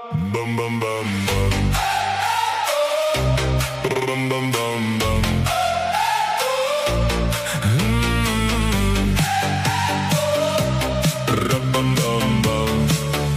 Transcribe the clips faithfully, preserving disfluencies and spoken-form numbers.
Бам-бам-бам-бам. Бам-бам-бам-бам. Ра-бам-бам-бам.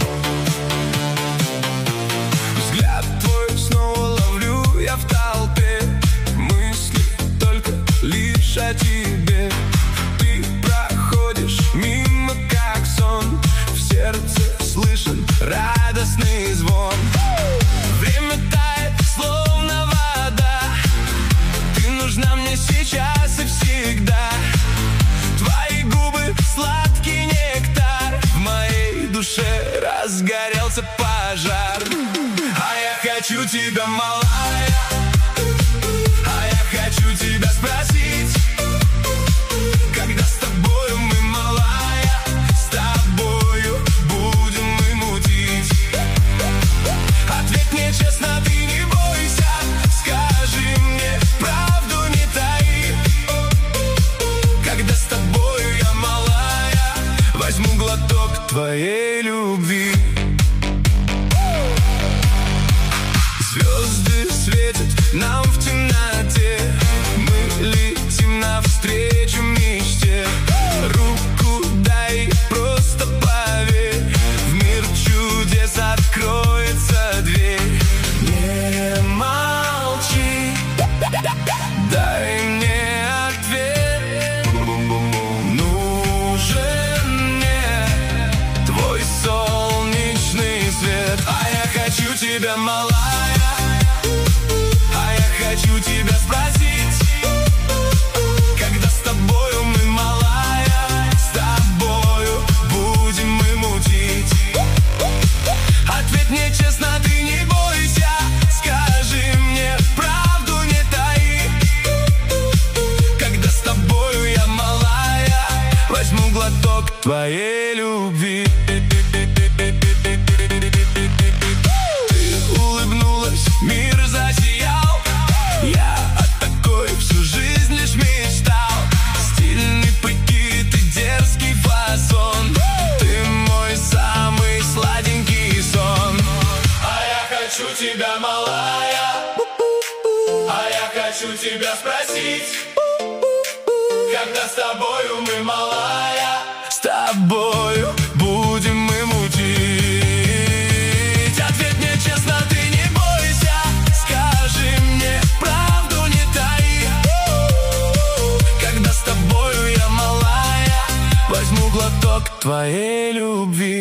Взгляд твой снова ловлю я в толпе, мысли только лишь о тебе. Ты проходишь мимо, как сон, в сердце слышен радостный звон. Время тает, словно вода, ты нужна мне сейчас и всегда. Твои губы сладкий нектар, в моей душе разгорелся пожар. А я хочу тебя, малая, а я хочу тебя спросить, когда с тобою мы, малая, с тобою будем мы мутить. Ответь мне честно, ты не бойся, скажи мне правду, не таи. Когда с тобою я, малая, возьму глоток твоей любви. Звезды светят нам в темноте, мы летим навстречу мечте. Руку дай, просто поверь, в мир чудес откроется дверь. Не молчи, дай мне ответ. Нужен мне твой солнечный свет. А я хочу тебя, малая, а я хочу тебя спросить, когда с тобою мы, малая, с тобою будем мы мутить. Ответь мне честно, ты не бойся, скажи мне правду, не таи. Когда с тобою я, малая, возьму глоток твоей любви. Ты улыбнулась, мир засиял, я о такой всю жизнь лишь мечтал. Стильный прикид и дерзкий фасон, ты мой самый сладенький сон. А я хочу тебя, малая, а я хочу тебя спросить, когда с тобою мы, малая, с тобою будем мы мутить. Ответь мне честно, ты не бойся, скажи мне правду, не таи. Когда с тобою я, малая, возьму глоток твоей любви.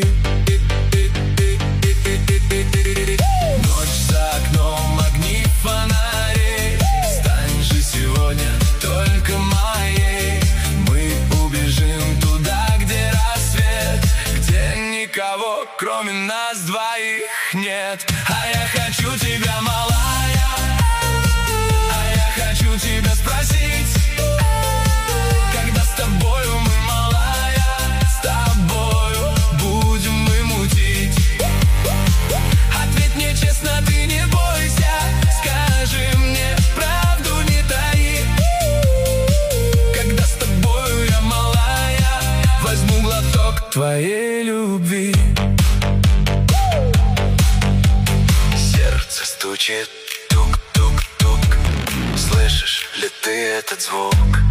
Ночь за окном, огни фонарей, стань же сегодня только моей. Мы убежим туда, где рассвет, где никого, кроме нас двоих, нет. А я хочу тебя, малая, а я хочу тебя спросить, когда с тобою мы, малая, с тобою будем мы мутить. Ответь мне честно, ты не бойся, скажи мне правду, не таи. Когда с тобою я, малая, возьму глоток твоей любви. Сердце стучит, тук-тук-тук, слышишь ли ты этот звук?